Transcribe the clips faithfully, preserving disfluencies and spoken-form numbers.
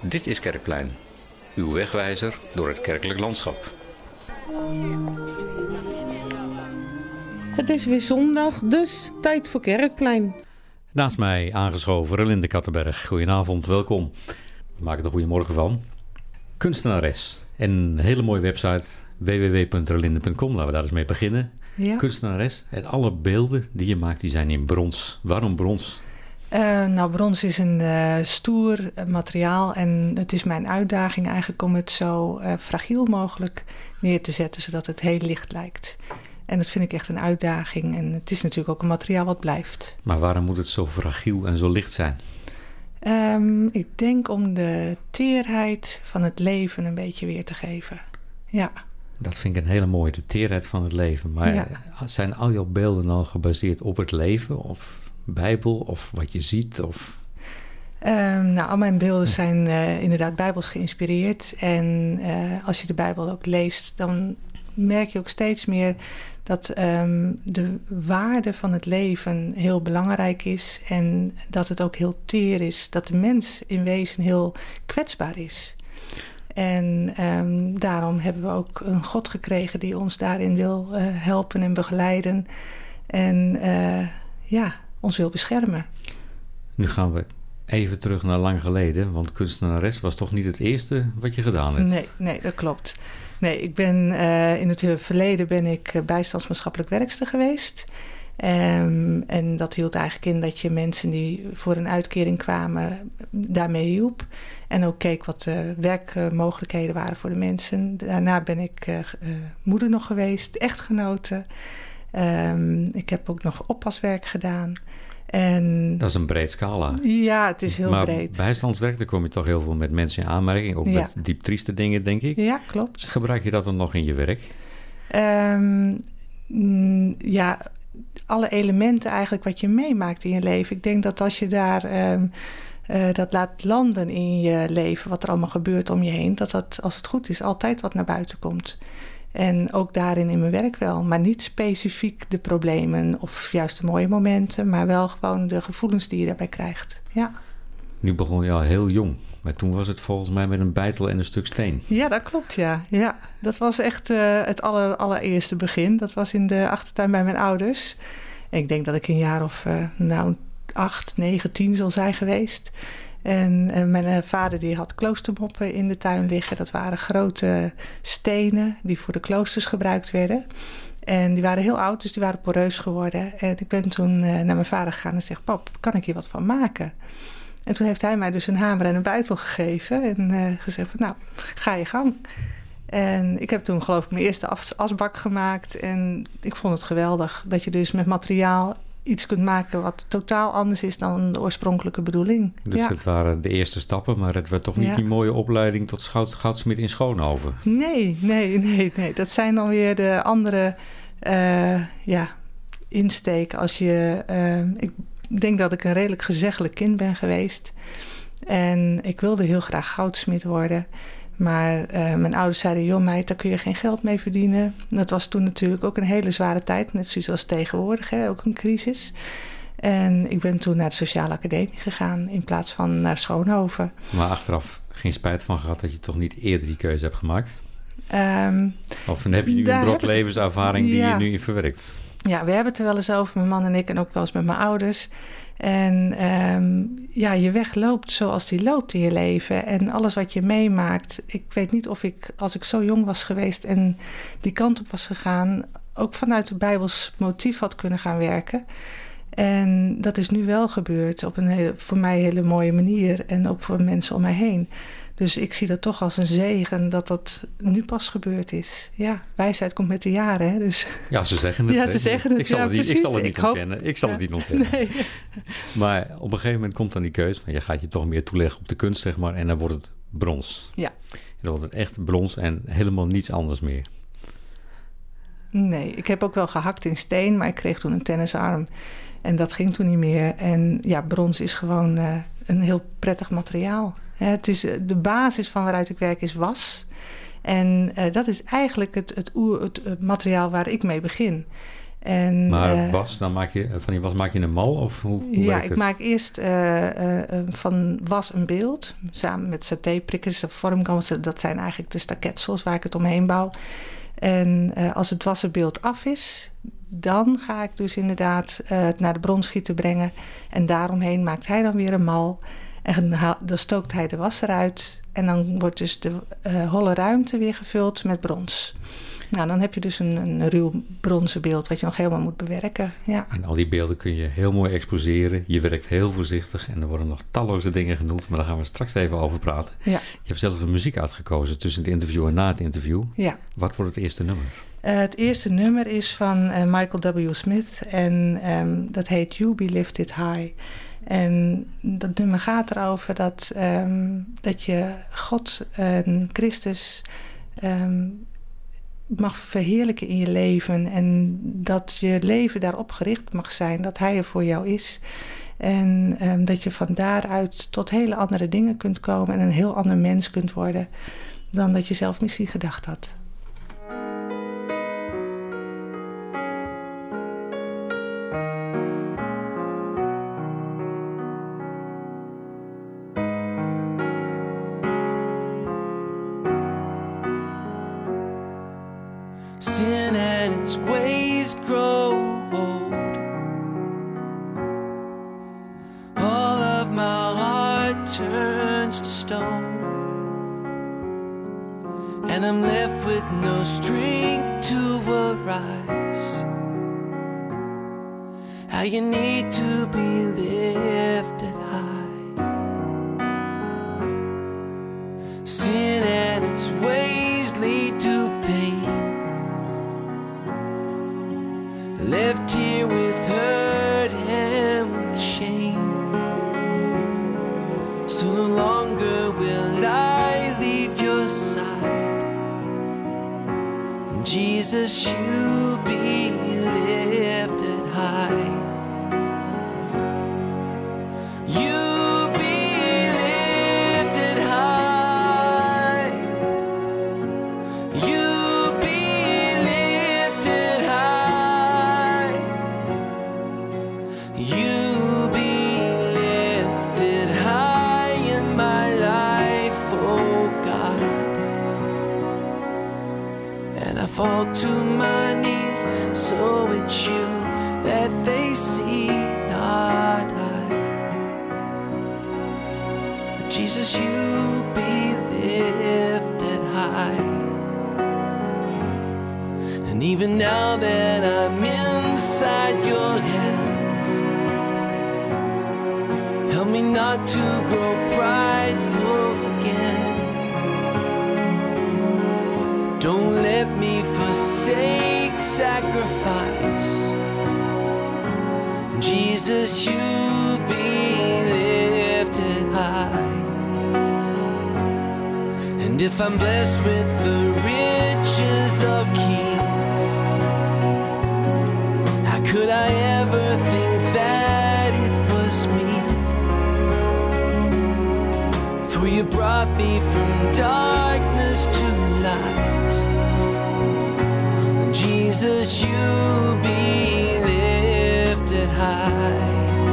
Dit is Kerkplein, uw wegwijzer door het kerkelijk landschap. Het is weer zondag, dus tijd voor Kerkplein. Naast mij aangeschoven Relinde Kattenberg. Goedenavond, welkom. We maken er een goede morgen van. Kunstenares en een hele mooie website w w w punt relinde punt com. Laten we daar eens mee beginnen. Ja. Kunstenares en alle beelden die je maakt, die zijn in brons. Waarom brons? Uh, nou, brons is een uh, stoer uh, materiaal en het is mijn uitdaging eigenlijk om het zo uh, fragiel mogelijk neer te zetten, zodat het heel licht lijkt. En dat vind ik echt een uitdaging en het is natuurlijk ook een materiaal wat blijft. Maar waarom moet het zo fragiel en zo licht zijn? Um, ik denk om de teerheid van het leven een beetje weer te geven. Ja. Dat vind ik een hele mooie, de teerheid van het leven. Maar ja. Zijn al jouw beelden al gebaseerd op het leven of Bijbel of wat je ziet? Of... Um, nou, al mijn beelden zijn uh, inderdaad bijbels geïnspireerd. En uh, als je de Bijbel ook leest, dan merk je ook steeds meer dat um, de waarde van het leven heel belangrijk is. En dat het ook heel teer is. Dat de mens in wezen heel kwetsbaar is. En um, daarom hebben we ook een God gekregen die ons daarin wil uh, helpen en begeleiden. En uh, ja, ons wil beschermen. Nu gaan we even terug naar lang geleden. Want kunstenares was toch niet het eerste wat je gedaan hebt? Nee, nee, dat klopt. Nee, ik ben uh, in het verleden ben ik bijstandsmaatschappelijk werkster geweest. Um, en dat hield eigenlijk in dat je mensen die voor een uitkering kwamen daarmee hielp. En ook keek wat de werkmogelijkheden waren voor de mensen. Daarna ben ik uh, uh, moeder nog geweest, echtgenote. Um, ik heb ook nog oppaswerk gedaan. En dat is een breed scala. Ja, het is heel maar breed. Maar bijstandswerk, daar kom je toch heel veel met mensen in aanmerking. Ook ja. met diep trieste dingen, denk ik. Ja, klopt. Gebruik je dat dan nog in je werk? Um, mm, ja, alle elementen eigenlijk wat je meemaakt in je leven. Ik denk dat als je daar um, uh, dat laat landen in je leven, wat er allemaal gebeurt om je heen, dat dat, als het goed is, altijd wat naar buiten komt. En ook daarin in mijn werk wel. Maar niet specifiek de problemen of juist de mooie momenten, maar wel gewoon de gevoelens die je daarbij krijgt. Ja. Nu begon je al heel jong. Maar toen was het volgens mij met een beitel en een stuk steen. Ja, dat klopt, ja. ja dat was echt uh, het aller, allereerste begin. Dat was in de achtertuin bij mijn ouders. En ik denk dat ik een jaar of uh, nou, acht, negen, tien zal zijn geweest. En uh, mijn uh, vader die had kloostermoppen in de tuin liggen. Dat waren grote stenen die voor de kloosters gebruikt werden. En die waren heel oud, dus die waren poreus geworden. En ik ben toen uh, naar mijn vader gegaan en zeg: pap, kan ik hier wat van maken? En toen heeft hij mij dus een hamer en een beitel gegeven. En uh, gezegd van, nou, ga je gang. En ik heb toen geloof ik mijn eerste as- asbak gemaakt. En ik vond het geweldig dat je dus met materiaal iets kunt maken wat totaal anders is dan de oorspronkelijke bedoeling. Dus ja. het waren de eerste stappen, maar het werd toch niet ja. die mooie opleiding tot goud, goudsmid in Schoonhoven? Nee, nee, nee, nee. Dat zijn dan weer de andere uh, ja, insteken. Als je, uh, ik denk dat ik een redelijk gezeggelijk kind ben geweest. En ik wilde heel graag goudsmid worden. Maar uh, mijn ouders zeiden, joh meid, daar kun je geen geld mee verdienen. Dat was toen natuurlijk ook een hele zware tijd. Net zoals tegenwoordig, hè, ook een crisis. En ik ben toen naar de Sociale Academie gegaan in plaats van naar Schoonhoven. Maar achteraf geen spijt van gehad dat je toch niet eerder die keuze hebt gemaakt? Um, of heb je nu een brok levenservaring die ja. je nu verwerkt? Ja, we hebben het er wel eens over, mijn man en ik, en ook wel eens met mijn ouders. En um, ja, je weg loopt zoals die loopt in je leven. En alles wat je meemaakt. Ik weet niet of ik, als ik zo jong was geweest en die kant op was gegaan, ook vanuit het Bijbels motief had kunnen gaan werken. En dat is nu wel gebeurd op een hele, voor mij hele mooie manier. En ook voor mensen om mij heen. Dus ik zie dat toch als een zegen dat dat nu pas gebeurd is. Ja, wijsheid komt met de jaren, hè. Dus... Ja, ze zeggen het. Ja, ze zeggen het. Ik zal ja, het niet, precies. ik zal het niet ik ontkennen. Hoop... Ik zal ja. het niet ontkennen. Nee. Maar op een gegeven moment komt dan die keus van je gaat je toch meer toeleggen op de kunst, zeg maar. En dan wordt het brons. Ja. En dan wordt het echt brons en helemaal niets anders meer. Nee, ik heb ook wel gehakt in steen, maar ik kreeg toen een tennisarm. En dat ging toen niet meer. En ja, brons is gewoon uh, een heel prettig materiaal. Het is, de basis van waaruit ik werk is was. En uh, dat is eigenlijk het, het, oer, het, het materiaal waar ik mee begin. En, maar uh, was, dan maak je, van die was maak je een mal? Of hoe, hoe ja, werkt ik het? maak eerst uh, uh, van was een beeld. Samen met satéprikkers. De vormkans, dat zijn eigenlijk de staketsels waar ik het omheen bouw. En uh, als het wassenbeeld af is, dan ga ik dus inderdaad uh, het naar de bronsgieter brengen. En daaromheen maakt hij dan weer een mal. En dan stookt hij de was eruit. En dan wordt dus de uh, holle ruimte weer gevuld met brons. Nou, dan heb je dus een, een ruw bronzen beeld wat je nog helemaal moet bewerken. Ja. En al die beelden kun je heel mooi exposeren. Je werkt heel voorzichtig en er worden nog talloze dingen genoemd. Maar daar gaan we straks even over praten. Ja. Je hebt zelf een muziek uitgekozen tussen het interview en na het interview. Ja. Wat wordt het eerste nummer? Uh, het eerste nummer is van uh, Michael W. Smith. En um, dat heet You Be Lifted High. En dat nummer gaat erover dat, um, dat je God en Christus um, mag verheerlijken in je leven. En dat je leven daarop gericht mag zijn. Dat hij er voor jou is. En um, dat je van daaruit tot hele andere dingen kunt komen. En een heel ander mens kunt worden. Dan dat je zelf misschien gedacht had. Sin and its ways grow old. All of my heart turns to stone, and I'm left with no strength to arise. How you need to be lifted high. Sin and its ways lead to pain. Left here with hurt and with shame. So no longer will I leave your side. And Jesus, you be lifted high. You be lifted high. You be lifted high. You be lifted high in my life, oh God. And I fall to my knees, so it's you that they see, not I. Jesus, you be lifted high. And even now that I'm inside your hands, help me not to grow prideful again. Don't let me forsake sacrifice. Jesus, you be lifted high. And if I'm blessed with the riches of kings, how could I ever think that it was me? For you brought me from darkness to light. And Jesus, you be lifted high.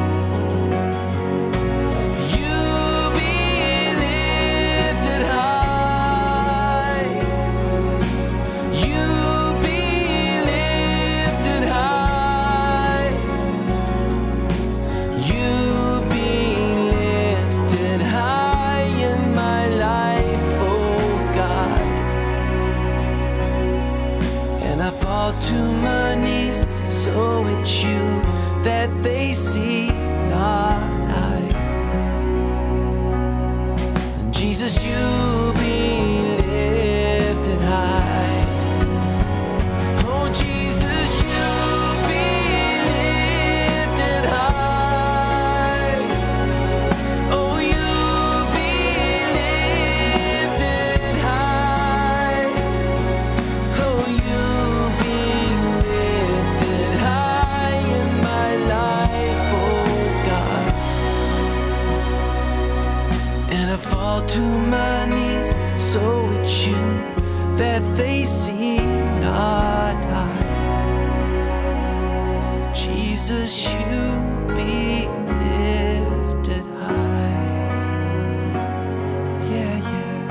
You be lifted high. You be lifted high. You be lifted high in my life, oh God. And I fall to my knees, so it's you that they see, not I. And Jesus, you be lifted high. Oh Jesus, you be lifted high. Oh, you be lifted high. Oh, you be lifted high in my life, oh God. And I fall to my knees, so it's you that they see, not I. Jesus, you be lifted high. Yeah, yeah.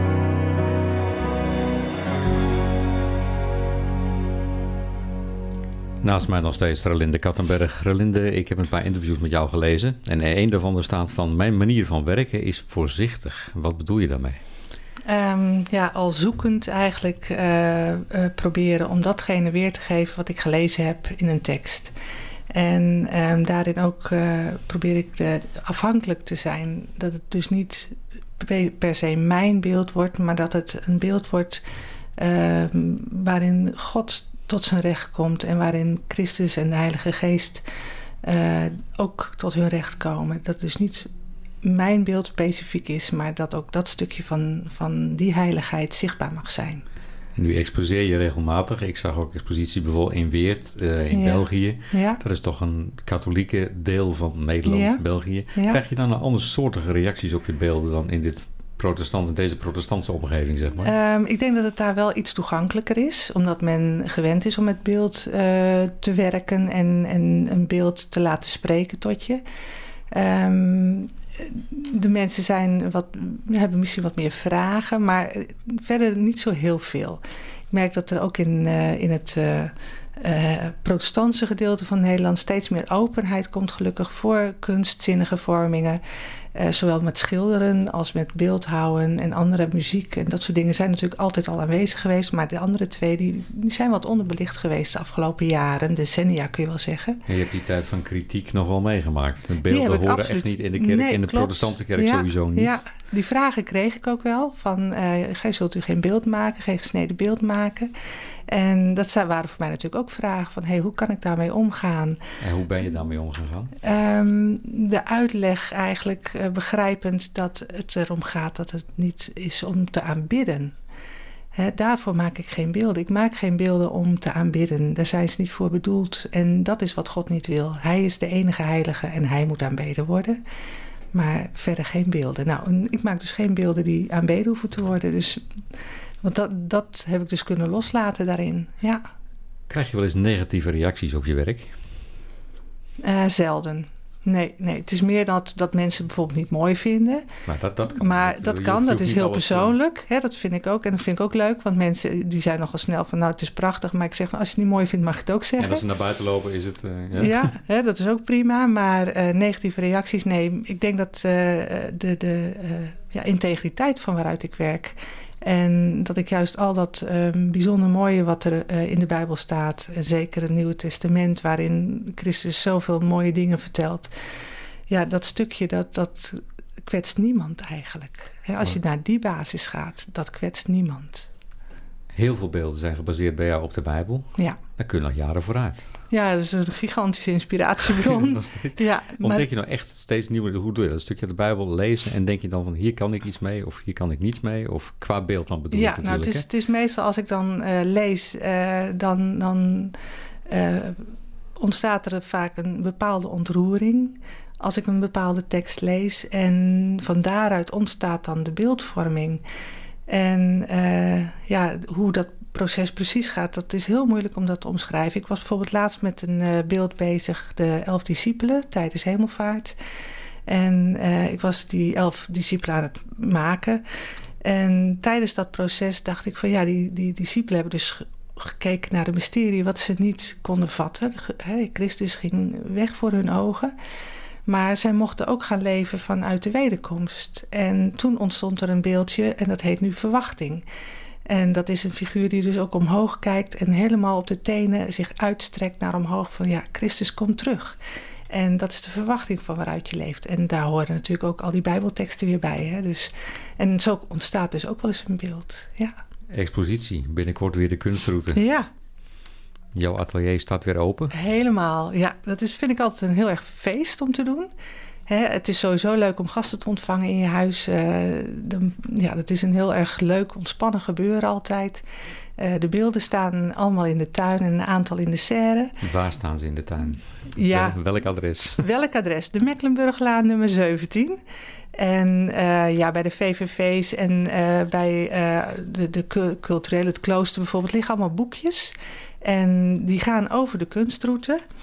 Naast mij nog steeds Relinde Kattenberg. Relinde, ik heb een paar interviews met jou gelezen. En één daarvan er staat van: mijn manier van werken is voorzichtig. Wat bedoel je daarmee? Um, ja, al zoekend eigenlijk uh, uh, proberen om datgene weer te geven wat ik gelezen heb in een tekst. En um, daarin ook uh, probeer ik de, afhankelijk te zijn. Dat het dus niet per se mijn beeld wordt, maar dat het een beeld wordt uh, waarin God tot zijn recht komt en waarin Christus en de Heilige Geest uh, ook tot hun recht komen. Dat dus niet mijn beeld specifiek is, maar dat ook dat stukje van, van die heiligheid zichtbaar mag zijn. Nu exposeer je regelmatig. Ik zag ook expositie bijvoorbeeld in Weert, uh, in ja. België. Ja. Dat is toch een katholieke deel van Nederland, ja. België. Ja. Krijg je dan een andere soortige reacties op je beelden dan in dit protestant, in deze protestantse omgeving, zeg maar? Um, ik denk dat het daar wel iets toegankelijker is, omdat men gewend is om met beeld uh, te werken en, en een beeld te laten spreken tot je. Um, de mensen zijn wat, hebben misschien wat meer vragen, maar verder niet zo heel veel. Ik merk dat er ook in, uh, in het uh, uh, protestantse gedeelte van Nederland steeds meer openheid komt, gelukkig, voor kunstzinnige vormingen. Uh, zowel met schilderen als met beeldhouwen en andere muziek en dat soort dingen zijn natuurlijk altijd al aanwezig geweest. Maar de andere twee die, die zijn wat onderbelicht geweest de afgelopen jaren, decennia kun je wel zeggen. En je hebt die tijd van kritiek nog wel meegemaakt. De beelden horen absoluut echt niet in de kerk, nee, in de klopt. protestantse kerk ja, sowieso niet. Ja, die vragen kreeg ik ook wel. Van, uh, gij zult u geen beeld maken, geen gesneden beeld maken. En dat waren voor mij natuurlijk ook vragen van, hey, hoe kan ik daarmee omgaan? En hoe ben je daarmee omgegaan? Um, de uitleg eigenlijk uh, begrijpend dat het erom gaat dat het niet is om te aanbidden. He, daarvoor maak ik geen beelden. Ik maak geen beelden om te aanbidden. Daar zijn ze niet voor bedoeld. En dat is wat God niet wil. Hij is de enige heilige en hij moet aanbeden worden. Maar verder geen beelden. Nou, ik maak dus geen beelden die aanbeden hoeven te worden. Dus, want dat, dat heb ik dus kunnen loslaten daarin. Ja. Krijg je wel eens negatieve reacties op je werk? Uh, zelden. Nee, nee, het is meer dat, dat mensen bijvoorbeeld niet mooi vinden. Maar dat, dat kan. Maar dat, dat je, kan, je dat is heel persoonlijk. Te... Hè, dat vind ik ook. En dat vind ik ook leuk. Want mensen die zijn nogal snel van, nou, het is prachtig. Maar ik zeg, als je het niet mooi vindt, mag je het ook zeggen. En als ze naar buiten lopen, is het... Uh, ja, ja hè, dat is ook prima. Maar uh, negatieve reacties, nee. Ik denk dat uh, de, de uh, ja, integriteit van waaruit ik werk... En dat ik juist al dat um, bijzonder mooie wat er uh, in de Bijbel staat... en zeker het Nieuwe Testament... waarin Christus zoveel mooie dingen vertelt... ja, dat stukje, dat, dat kwetst niemand eigenlijk. He, als je naar die basis gaat, dat kwetst niemand. Heel veel beelden zijn gebaseerd bij jou op de Bijbel. Ja. Dan kun je nog jaren vooruit. Ja, dat is een gigantische inspiratiebron. Ja, Ontdek maar... je nou echt steeds nieuwe... Hoe doe je dat? Een stukje uit de Bijbel lezen en denk je dan van... hier kan ik iets mee of hier kan ik niets mee? Of qua beeld dan bedoel ja, ik natuurlijk. Ja, nou, het, het is meestal als ik dan uh, lees... Uh, dan, dan uh, ontstaat er vaak een bepaalde ontroering... als ik een bepaalde tekst lees. En van daaruit ontstaat dan de beeldvorming... En uh, ja, hoe dat proces precies gaat, dat is heel moeilijk om dat te omschrijven. Ik was bijvoorbeeld laatst met een uh, beeld bezig, de elf discipelen tijdens hemelvaart. En uh, ik was die elf discipelen aan het maken. En tijdens dat proces dacht ik van ja, die, die discipelen hebben dus gekeken naar de mysterie wat ze niet konden vatten. He, Christus ging weg voor hun ogen. Maar zij mochten ook gaan leven vanuit de wederkomst. En toen ontstond er een beeldje en dat heet nu verwachting. En dat is een figuur die dus ook omhoog kijkt... en helemaal op de tenen zich uitstrekt naar omhoog van... ja, Christus komt terug. En dat is de verwachting van waaruit je leeft. En daar horen natuurlijk ook al die bijbelteksten weer bij. Hè? Dus, en zo ontstaat dus ook wel eens een beeld. Ja. Expositie, binnenkort weer de kunstroute. Ja. Jouw atelier staat weer open? Helemaal, ja. Dat is, vind ik altijd een heel erg feest om te doen. Hè, het is sowieso leuk om gasten te ontvangen in je huis. Uh, de, ja, dat is een heel erg leuk, ontspannen gebeuren altijd. Uh, de beelden staan allemaal in de tuin en een aantal in de serre. Waar staan ze in de tuin? Ja. Wel, welk adres? Welk adres? De Mecklenburglaan nummer zeventien. En uh, ja, bij de V V V's en uh, bij uh, de, de culturele, het klooster bijvoorbeeld, liggen allemaal boekjes. En die gaan over de kunstroute.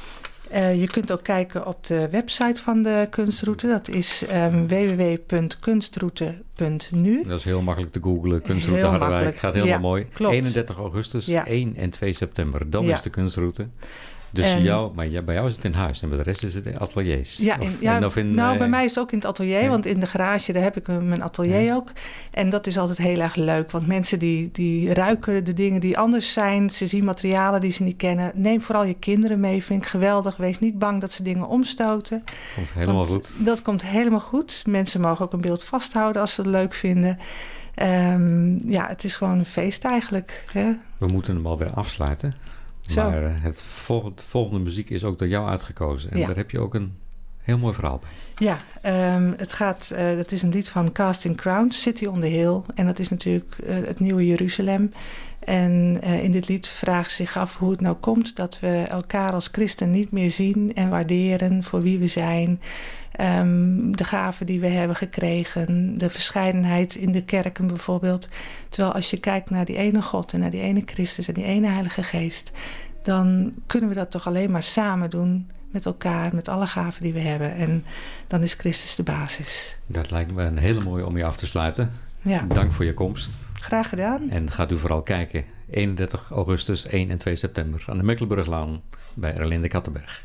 Uh, je kunt ook kijken op de website van de kunstroute. Dat is um, w w w punt kunstroute punt n u. Dat is heel makkelijk te googlen. Kunstroute heel Harderwijk. Makkelijk. Gaat helemaal ja, mooi. Klopt. eenendertig augustus, ja. één en twee september. Dan ja. is de kunstroute. Dus en, jou, maar ja, bij jou is het in huis en bij de rest is het in ateliers. Ja, in, of, ja of in, nou uh, bij mij is het ook in het atelier, ja. want in de garage daar heb ik mijn atelier ja. ook. En dat is altijd heel erg leuk, want mensen die, die ruiken de dingen die anders zijn. Ze zien materialen die ze niet kennen. Neem vooral je kinderen mee, vind ik geweldig. Wees niet bang dat ze dingen omstoten. Komt helemaal goed. Dat komt helemaal goed. Mensen mogen ook een beeld vasthouden als ze het leuk vinden. Um, ja, het is gewoon een feest eigenlijk. Hè? We moeten hem alweer afsluiten. Zo. Maar het volgende, volgende muziek is ook door jou uitgekozen. En ja. daar heb je ook een heel mooi verhaal bij. Ja, um, het gaat, uh, dat is een lied van Casting Crowns, City on the Hill. En dat is natuurlijk uh, het nieuwe Jeruzalem. En uh, in dit lied vraagt zich af hoe het nou komt dat we elkaar als christen niet meer zien en waarderen voor wie we zijn. Um, de gaven die we hebben gekregen, de verscheidenheid in de kerken bijvoorbeeld. Terwijl als je kijkt naar die ene God en naar die ene Christus en die ene Heilige Geest, dan kunnen we dat toch alleen maar samen doen met elkaar, met alle gaven die we hebben. En dan is Christus de basis. Dat lijkt me een hele mooie om je af te sluiten. Ja. Dank voor je komst. Graag gedaan. En gaat u vooral kijken. eenendertig augustus, één en twee september aan de Mecklenburglaan bij Erlinde Kattenberg.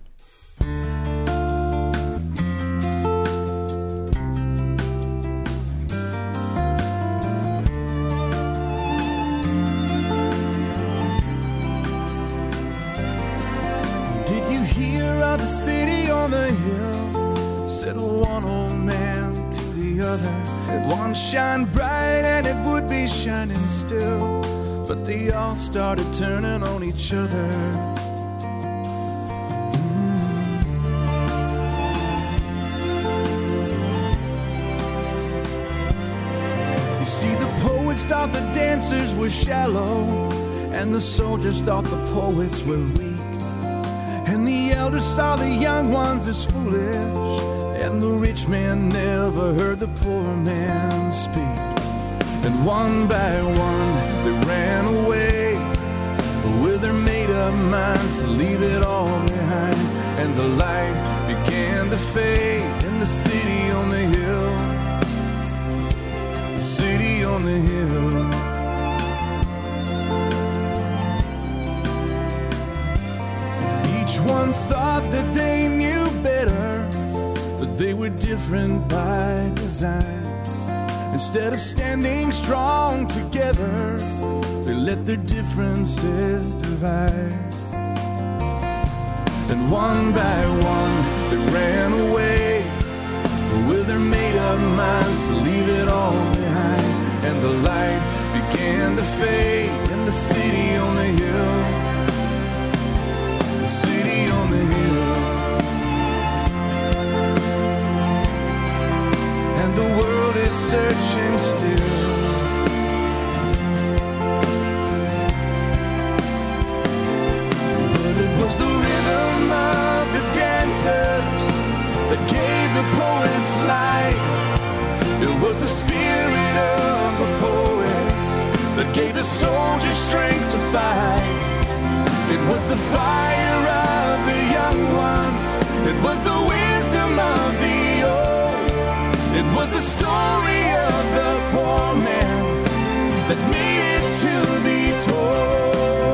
The city on the hill, said one old man to the other. It once shine bright and it would be shining still, but they all started turning on each other. Mm. You see, the poets thought the dancers were shallow, and the soldiers thought the poets were weak. And the elders saw the young ones as foolish, and the rich man never heard the poor man speak. And one by one they ran away, with their made-up minds to leave it all behind. And the light began to fade in the city on the hill, the city on the hill. Each one thought that they knew better, but they were different by design. Instead of standing strong together, they let their differences divide. And one by one they ran away, with their made-up minds to leave it all behind. And the light began to fade in the city on the hill, the city on the hill. And the world is searching still. But it was the rhythm of the dancers that gave the poets life. It was the spirit of the poets that gave the soldiers strength to fight. It was the fire of the young ones. It was the wisdom of the old. It was the story of the poor man that needed to be told.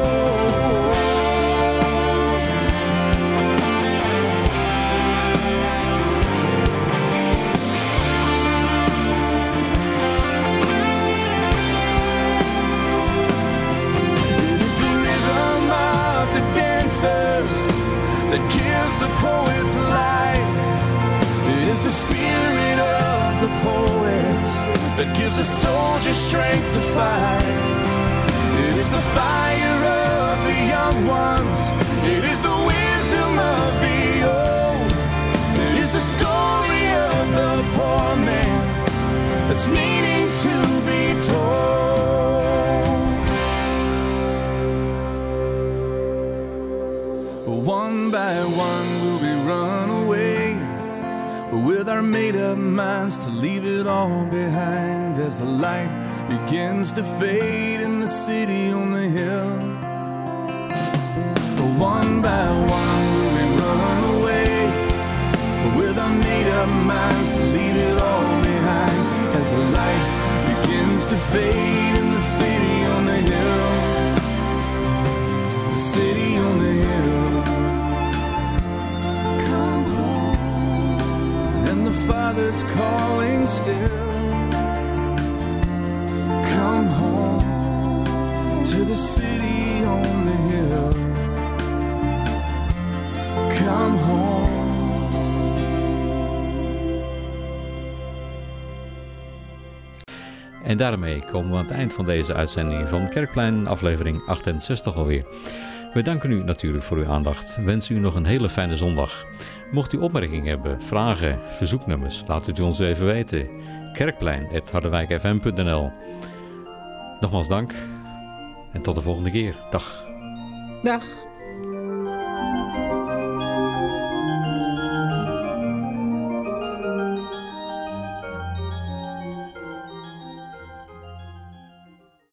It is the rhythm of the dancers that gives the poets life. It is the spirit of the poets that gives the soldier strength to fight. It is the fire of the young ones. It is the wisdom of the old. It is the story of the poor man that's needing to be told. One by one will we run away, with our made-up minds to leave it all behind. As the light begins to fade in the city on the hill, one by one will we run with our made-up minds to leave it all behind as the light begins to fade in the city on the hill, the city on the hill. Come home, and the Father's calling still. Come home to the city on the hill. Come home. En daarmee komen we aan het eind van deze uitzending van Kerkplein, aflevering achtenzestig alweer. We danken u natuurlijk voor uw aandacht. Wensen u nog een hele fijne zondag. Mocht u opmerkingen hebben, vragen, verzoeknummers, laat het u ons even weten. Kerkplein at harderwijk f m punt n l. Nogmaals dank en tot de volgende keer. Dag. Dag.